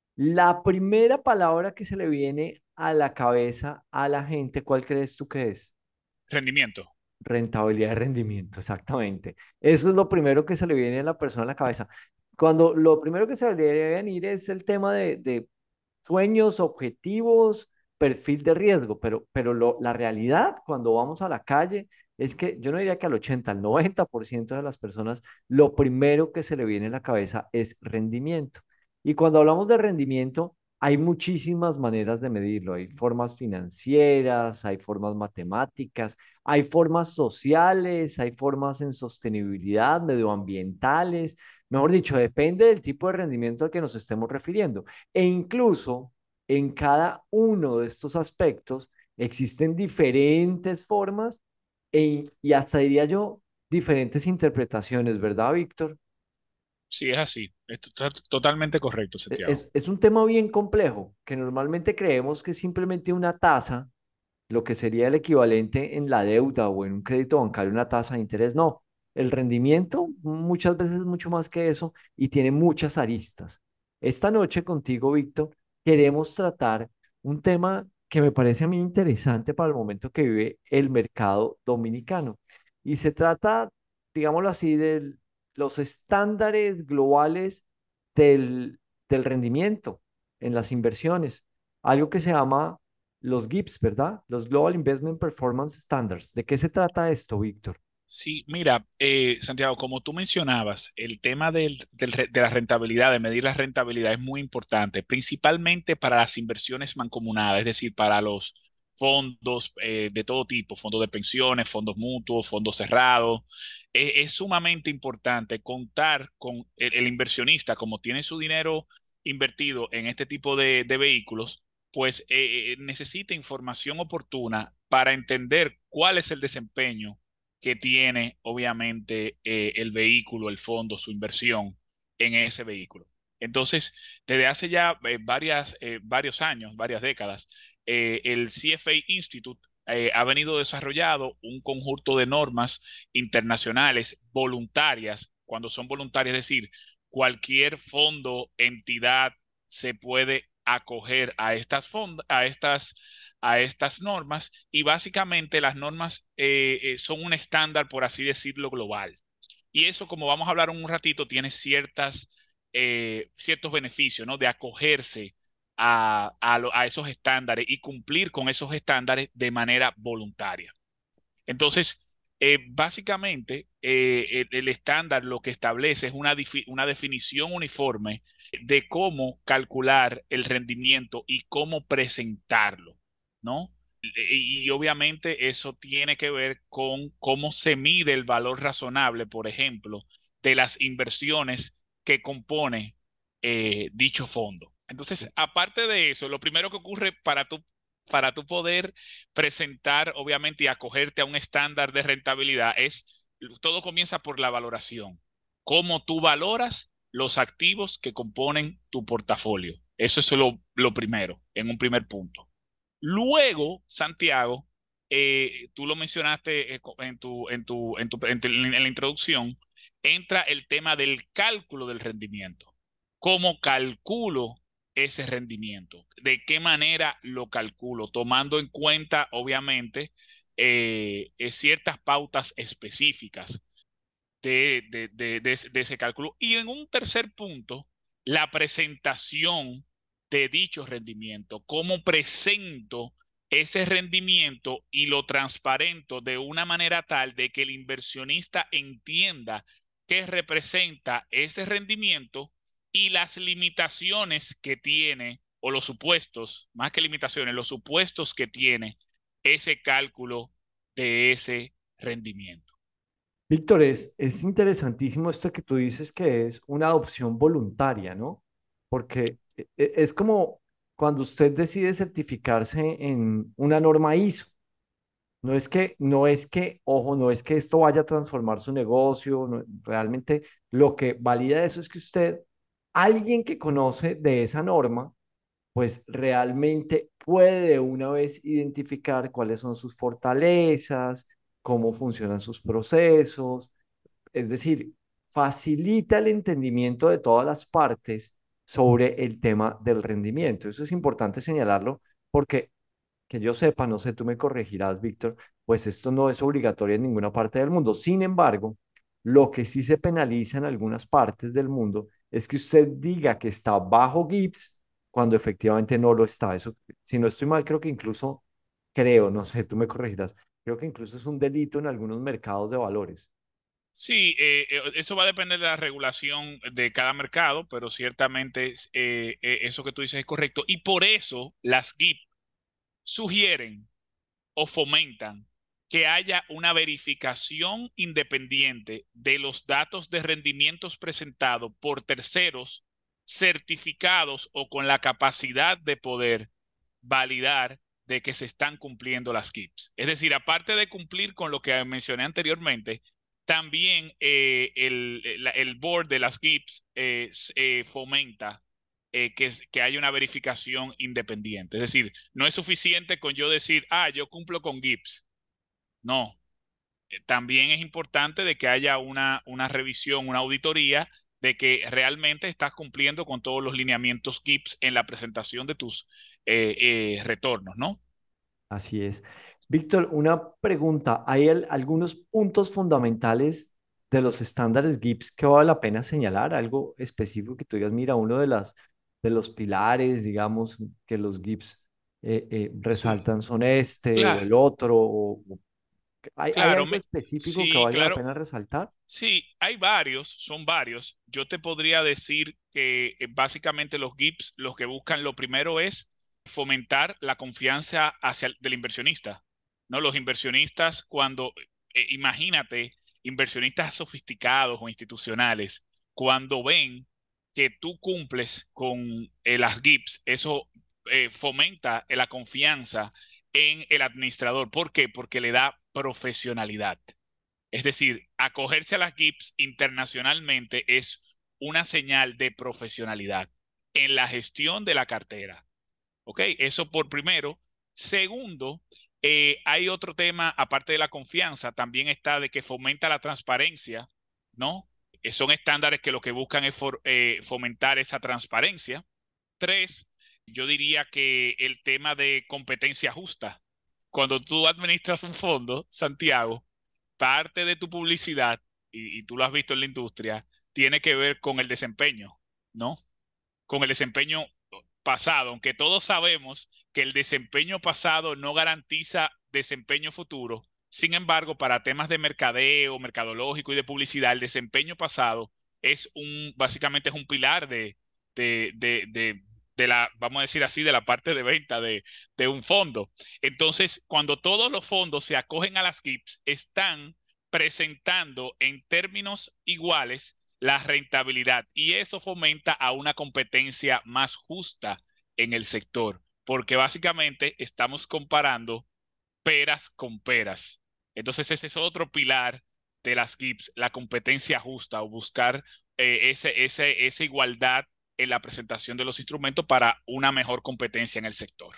la primera palabra que se le viene a la cabeza a la gente, ¿cuál crees tú que es? Rendimiento. Rentabilidad de rendimiento, exactamente. Eso es lo primero que se le viene a la persona a la cabeza. Cuando lo primero que se le debe venir es el tema de, de sueños, objetivos, perfil de riesgo, pero, pero lo, la realidad cuando vamos a la calle es que yo no diría que al ochenta, al noventa por ciento de las personas lo primero que se le viene a la cabeza es rendimiento. Y cuando hablamos de rendimiento, hay muchísimas maneras de medirlo. Hay formas financieras, hay formas matemáticas, hay formas sociales, hay formas en sostenibilidad, medioambientales. Mejor dicho, depende del tipo de rendimiento al que nos estemos refiriendo. E incluso en cada uno de estos aspectos existen diferentes formas e- y hasta diría yo diferentes interpretaciones, ¿verdad, Víctor? Sí, es así. Es to- totalmente correcto, E- Santiago. Es, es un tema bien complejo que normalmente creemos que es simplemente una tasa, lo que sería el equivalente en la deuda o en un crédito bancario, una tasa de interés. No, el rendimiento muchas veces es mucho más que eso y tiene muchas aristas. Esta noche contigo, Víctor, queremos tratar un tema que me parece a mí interesante para el momento que vive el mercado dominicano. Y se trata, digámoslo así, de los estándares globales del, del rendimiento en las inversiones. Algo que se llama los G I P S, ¿verdad? Los Global Investment Performance Standards. ¿De qué se trata esto, Víctor? Sí, mira, eh, Santiago, como tú mencionabas, el tema del- del re- de la rentabilidad, de medir la rentabilidad es muy importante, principalmente para las inversiones mancomunadas, es decir, para los fondos eh, de todo tipo, fondos de pensiones, fondos mutuos, fondos cerrados. Eh, es sumamente importante contar con el, el inversionista, como tiene su dinero invertido en este tipo de, de vehículos, pues eh, eh, necesita información oportuna para entender cuál es el desempeño que tiene obviamente eh, el vehículo, el fondo, su inversión en ese vehículo. Entonces, desde hace ya eh, varias, eh, varios años, varias décadas, eh, el C F A Institute eh, ha venido desarrollando un conjunto de normas internacionales voluntarias. Cuando son voluntarias, es decir, cualquier fondo, entidad se puede acoger a estas, fond a estas a estas normas y básicamente las normas eh, eh, son un estándar, por así decirlo, global. Y eso, como vamos a hablar un ratito, tiene ciertas, eh, ciertos beneficios, ¿no? De acogerse a, a, lo- a esos estándares y cumplir con esos estándares de manera voluntaria. Entonces, eh, básicamente, eh, el, el estándar lo que establece es una, difi- una definición uniforme de cómo calcular el rendimiento y cómo presentarlo, ¿no? Y, y obviamente eso tiene que ver con cómo se mide el valor razonable, por ejemplo, de las inversiones que compone eh, dicho fondo. Entonces, aparte de eso, lo primero que ocurre para tú para tú poder presentar, obviamente, y acogerte a un estándar de rentabilidad, es todo comienza por la valoración. Cómo tú valoras los activos que componen tu portafolio. Eso es lo, lo primero, en un primer punto. Luego, Santiago, eh, tú lo mencionaste eh, en tu, en tu, en tu, en tu- en la introducción, entra el tema del cálculo del rendimiento. ¿Cómo calculo ese rendimiento? ¿De qué manera lo calculo? Tomando en cuenta, obviamente, eh, eh, ciertas pautas específicas de, de, de, de ese de ese cálculo. Y en un tercer punto, la presentación de dicho rendimiento. ¿Cómo presento ese rendimiento y lo transparento de una manera tal de que el inversionista entienda qué representa ese rendimiento y las limitaciones que tiene, o los supuestos, más que limitaciones, los supuestos que tiene ese cálculo de ese rendimiento? Víctor, es, es interesantísimo esto que tú dices que es una adopción voluntaria, ¿no? Porque e- e- es como cuando usted decide certificarse en una norma I S O. No es que, no es que, ojo, no es que esto vaya a transformar su negocio, no- realmente lo que valida eso es que usted, alguien que conoce de esa norma, pues realmente puede de una vez identificar cuáles son sus fortalezas, cómo funcionan sus procesos, es decir, facilita el entendimiento de todas las partes sobre el tema del rendimiento. Eso es importante señalarlo porque que yo sepa, no sé, tú me corregirás, Víctor, pues esto no es obligatorio en ninguna parte del mundo. Sin embargo, lo que sí se penaliza en algunas partes del mundo es que usted diga que está bajo Gibbs cuando efectivamente no lo está. Eso, si no estoy mal, creo que incluso, creo, no sé, tú me corregirás, creo que incluso es un delito en algunos mercados de valores. Sí, eh, eh, eso va a depender de la regulación de cada mercado, pero ciertamente es, eh, eh, eso que tú dices es correcto. Y por eso las G I P sugieren o fomentan que haya una verificación independiente de los datos de rendimientos presentados por terceros certificados o con la capacidad de poder validar de que se están cumpliendo las G I Ps. Es decir, aparte de cumplir con lo que mencioné anteriormente, también eh, el, el, el, board de las G I Ps eh, eh, fomenta eh, que, que haya una verificación independiente. Es decir, no es suficiente con yo decir, ah, yo cumplo con G I Ps. No, eh, también es importante de que haya una, una revisión, una auditoría de que realmente estás cumpliendo con todos los lineamientos G I Ps en la presentación de tus eh, eh, retornos, ¿no? Así es. Víctor, una pregunta. ¿Hay al- algunos puntos fundamentales de los estándares Gibbs que vale la pena señalar? Algo específico que tú digas, mira, uno de las de los pilares, digamos, que los Gibbs eh, eh, Sí, resaltan son este o claro, el otro. O- o- ¿hay, hay claro, algo me- específico que sí, valga la claro. pena resaltar? Sí, hay varios, son varios. Yo te podría decir que eh, básicamente los G I Ps lo que buscan, lo primero es fomentar la confianza hacia el, del inversionista, ¿no? Los inversionistas cuando, eh, imagínate, inversionistas sofisticados o institucionales, cuando ven que tú cumples con eh, las G I Ps, eso eh, fomenta eh, la confianza en el administrador. ¿Por qué? Porque le da profesionalidad. Es decir, acogerse a las G I Ps internacionalmente es una señal de profesionalidad en la gestión de la cartera. ¿Ok? Eso por primero. Segundo, eh, hay otro tema, aparte de la confianza, también está de que fomenta la transparencia, ¿no? Eh, son estándares que lo que buscan es for, eh, fomentar esa transparencia. Tres, yo diría que el tema de competencia justa. Cuando tú administras un fondo, Santiago, parte de tu publicidad, y, y tú lo has visto en la industria, tiene que ver con el desempeño, ¿no? Con el desempeño pasado, aunque todos sabemos que el desempeño pasado no garantiza desempeño futuro. Sin embargo, para temas de mercadeo, mercadológico y de publicidad, el desempeño pasado es un, básicamente es un pilar de, de, de, de, de la, vamos a decir así, de la parte de venta de, de un fondo. Entonces, cuando todos los fondos se acogen a las G I Ps, están presentando en términos iguales la rentabilidad y eso fomenta a una competencia más justa en el sector, porque básicamente estamos comparando peras con peras. Entonces ese es otro pilar de las G I Ps, la competencia justa o buscar eh, ese, ese, esa igualdad en la presentación de los instrumentos para una mejor competencia en el sector.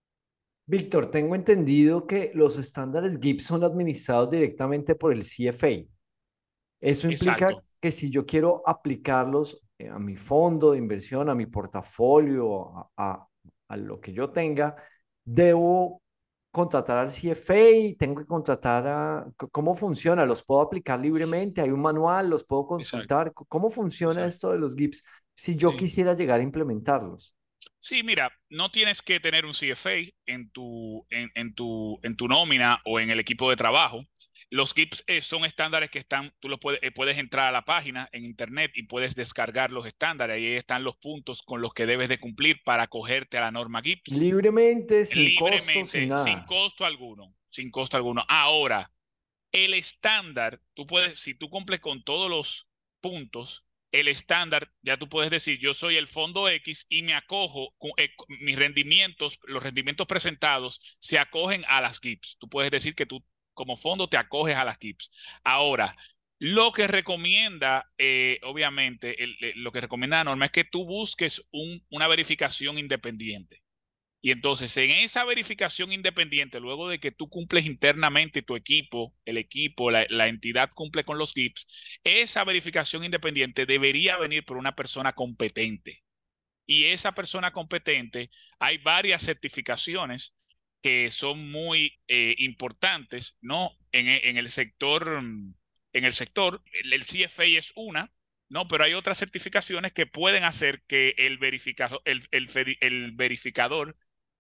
Víctor, tengo entendido que los estándares Gibbs son administrados directamente por el C F A. Eso implica Exacto. que si yo quiero aplicarlos eh, a mi fondo de inversión, a mi portafolio, a, a- a lo que yo tenga, debo contratar al C F A, tengo que contratar a... c- ¿Cómo funciona? ¿Los puedo aplicar libremente? ¿Hay un manual? ¿Los puedo Exacto. consultar? C- ¿Cómo funciona Exacto. esto de los Gibbs si yo Sí. quisiera llegar a implementarlos? Sí, mira, no tienes que tener un C F A en tu, en, en tu, en tu nómina o en el equipo de trabajo. Los G I Ps eh, son estándares que están, tú los puedes, eh, puedes entrar a la página en internet y puedes descargar los estándares. Ahí están los puntos con los que debes de cumplir para acogerte a la norma G I Ps Libremente, sin costo, sin libremente, sin nada. costo alguno, sin costo alguno. Ahora, El estándar, tú puedes, si tú cumples con todos los puntos, el estándar, ya tú puedes decir, yo soy el fondo X y me acojo, con, eh, mis rendimientos, los rendimientos presentados se acogen a las G I P S. Tú puedes decir que tú como fondo te acoges a las G I P S. Ahora, lo que recomienda, eh, obviamente, el, el, lo que recomienda la norma es que tú busques un, una verificación independiente. Y entonces, en esa verificación independiente, luego de que tú cumples internamente tu equipo, el equipo, la, la entidad cumple con los G I P S, esa verificación independiente debería venir por una persona competente. Y esa persona competente, hay varias certificaciones que son muy eh, importantes, ¿no? En, en el sector, en el sector, el, el C F A es una, ¿no? Pero hay otras certificaciones que pueden hacer que el verificador, el, el, el verificador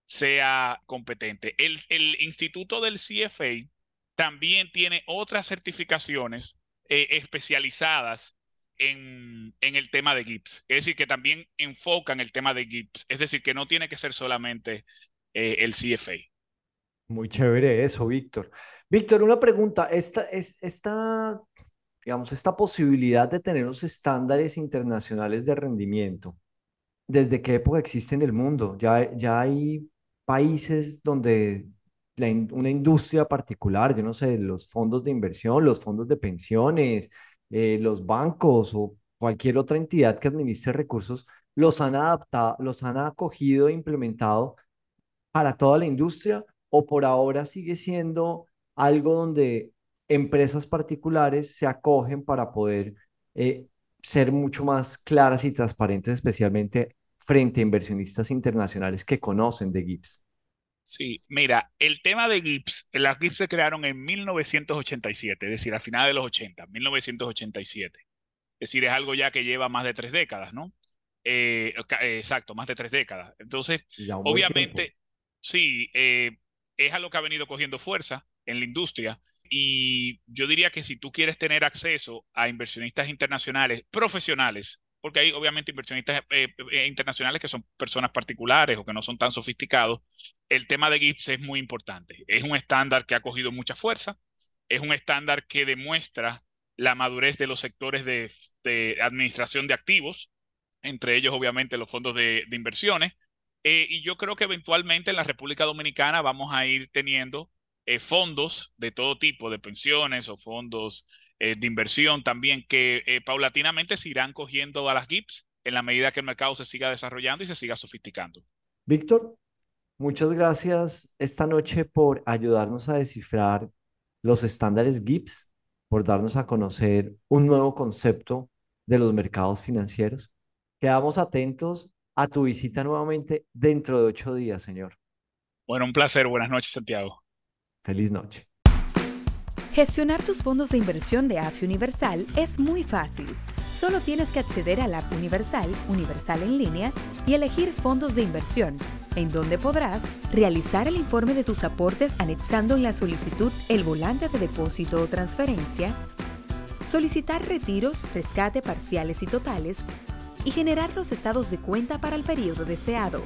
sea competente. El, el Instituto del C F A también tiene otras certificaciones eh, especializadas en, en el tema de G I P S. Es decir, que también enfocan el tema de G I P S. Es decir, que no tiene que ser solamente eh, el C F A. Muy chévere eso, Víctor. Víctor, una pregunta. Esta, es, esta, digamos, esta posibilidad de tener unos estándares internacionales de rendimiento, ¿desde qué época existe en el mundo? Ya, ya hay países donde la in- una industria particular, yo no sé, los fondos de inversión, los fondos de pensiones, eh, los bancos o cualquier otra entidad que administre recursos, los han adaptado, los han acogido e implementado para toda la industria, o por ahora sigue siendo algo donde empresas particulares se acogen para poder eh, ser mucho más claras y transparentes, especialmente frente a inversionistas internacionales que conocen de G I P S? Sí, mira, el tema de G I P S, las G I P S se crearon en mil novecientos ochenta y siete, es decir, a finales de los ochenta, mil novecientos ochenta y siete. Es decir, es algo ya que lleva más de tres décadas, ¿no? Eh, eh, exacto, más de tres décadas. Entonces, Ya un buen tiempo. obviamente, sí, eh, es algo que ha venido cogiendo fuerza en la industria y yo diría que si tú quieres tener acceso a inversionistas internacionales profesionales, porque hay obviamente inversionistas eh, eh, internacionales que son personas particulares o que no son tan sofisticados, el tema de G I P S es muy importante. Es un estándar que ha cogido mucha fuerza, es un estándar que demuestra la madurez de los sectores de, de administración de activos, entre ellos obviamente los fondos de, de inversiones. Eh, y yo creo que eventualmente en la República Dominicana vamos a ir teniendo eh, fondos de todo tipo, de pensiones o fondos eh, de inversión también, que eh, paulatinamente se irán cogiendo a las G I P S en la medida que el mercado se siga desarrollando y se siga sofisticando. Víctor, muchas gracias esta noche por ayudarnos a descifrar los estándares G I P S, por darnos a conocer un nuevo concepto de los mercados financieros. Quedamos atentos a tu visita nuevamente dentro de ocho días, señor. Bueno, un placer. Buenas noches, Santiago. Feliz noche. Gestionar tus fondos de inversión de A F I Universal es muy fácil. Solo tienes que acceder a la app Universal, Universal en línea, y elegir fondos de inversión, en donde podrás realizar el informe de tus aportes anexando en la solicitud el volante de depósito o transferencia, solicitar retiros, rescate parciales y totales, y generar los estados de cuenta para el periodo deseado.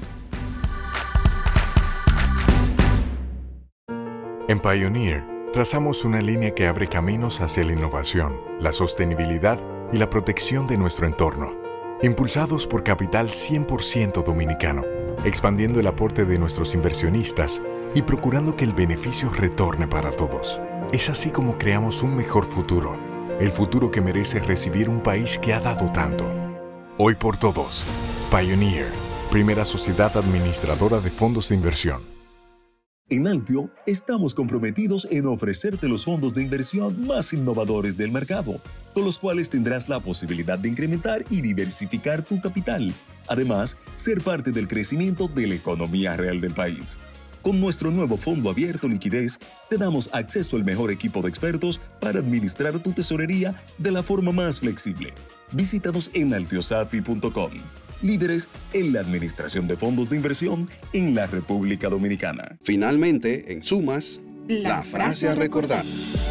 En Pioneer, trazamos una línea que abre caminos hacia la innovación, la sostenibilidad y la protección de nuestro entorno, impulsados por capital cien por ciento dominicano, expandiendo el aporte de nuestros inversionistas y procurando que el beneficio retorne para todos. Es así como creamos un mejor futuro, el futuro que merece recibir un país que ha dado tanto. Hoy por todos, Pioneer, primera sociedad administradora de fondos de inversión. En Altio, estamos comprometidos en ofrecerte los fondos de inversión más innovadores del mercado, con los cuales tendrás la posibilidad de incrementar y diversificar tu capital. Además, ser parte del crecimiento de la economía real del país. Con nuestro nuevo fondo abierto liquidez, te damos acceso al mejor equipo de expertos para administrar tu tesorería de la forma más flexible. Visítanos en altiosafi punto com. Líderes en la administración de fondos de inversión en la República Dominicana. Finalmente, en sumas, la, la frase a recordar.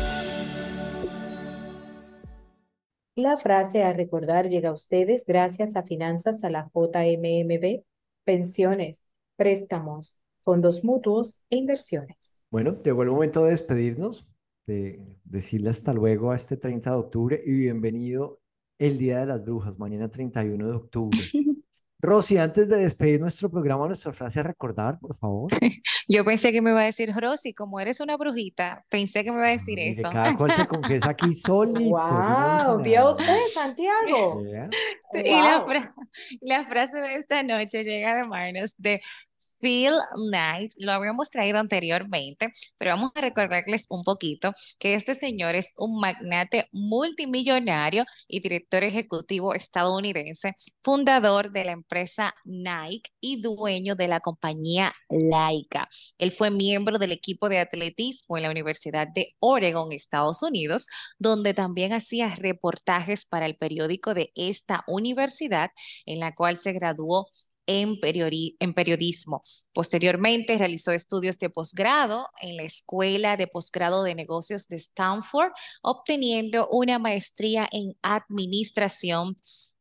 La frase a recordar llega a ustedes gracias a Finanzas a la J M M B, pensiones, préstamos, fondos mutuos e inversiones. Bueno, llegó el momento de despedirnos. de decirle hasta luego a este treinta de octubre y bienvenido el Día de las Brujas, mañana treinta y uno de octubre. Rosy, antes de despedir nuestro programa, nuestra frase a recordar, por favor. Yo pensé que me iba a decir, Rosy, como eres una brujita, pensé que me iba a decir Mire, eso. cada cual se confiesa aquí solito. Wow, ¿vio usted, Santiago? Yeah. Sí, y la, Wow. fra- la frase de esta noche llega de manos de Phil Knight. Lo habíamos traído anteriormente, pero vamos a recordarles un poquito que este señor es un magnate multimillonario y director ejecutivo estadounidense, fundador de la empresa Nike y dueño de la compañía Laika. Él fue miembro del equipo de atletismo en la Universidad de Oregon, Estados Unidos, donde también hacía reportajes para el periódico de esta universidad, en la cual se graduó en, periodi- en periodismo. Posteriormente realizó estudios de posgrado en la Escuela de Posgrado de Negocios de Stanford, obteniendo una maestría en administración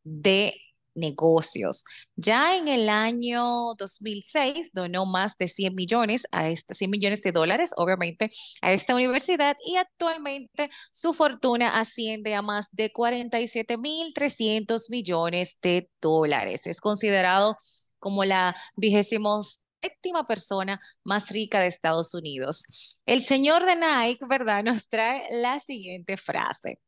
de negocios. Ya en el año dos mil seis donó más de cien millones a esta, cien millones de dólares, obviamente, a esta universidad, y actualmente su fortuna asciende a más de cuarenta y siete mil trescientos millones de dólares. Es considerado como la vigésimo séptima persona más rica de Estados Unidos. El señor de Nike, ¿verdad?, nos trae la siguiente frase.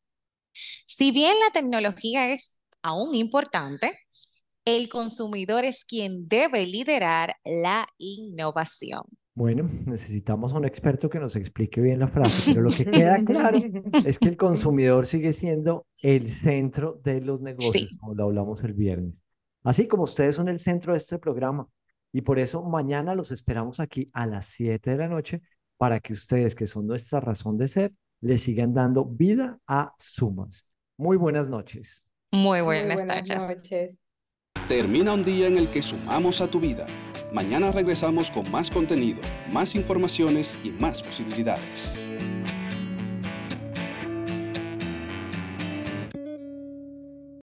Si bien la tecnología es aún importante, el consumidor es quien debe liderar la innovación. Bueno, necesitamos a un experto que nos explique bien la frase, pero lo que queda claro es que el consumidor sigue siendo el centro de los negocios, Sí. como lo hablamos el viernes. Así como ustedes son el centro de este programa. Y por eso mañana los esperamos aquí a las siete de la noche para que ustedes, que son nuestra razón de ser, le sigan dando vida a Sumas. Muy buenas noches. Muy Muy buenas buenas noches. noches. Termina un día en el que sumamos a tu vida. Mañana regresamos con más contenido, más informaciones y más posibilidades.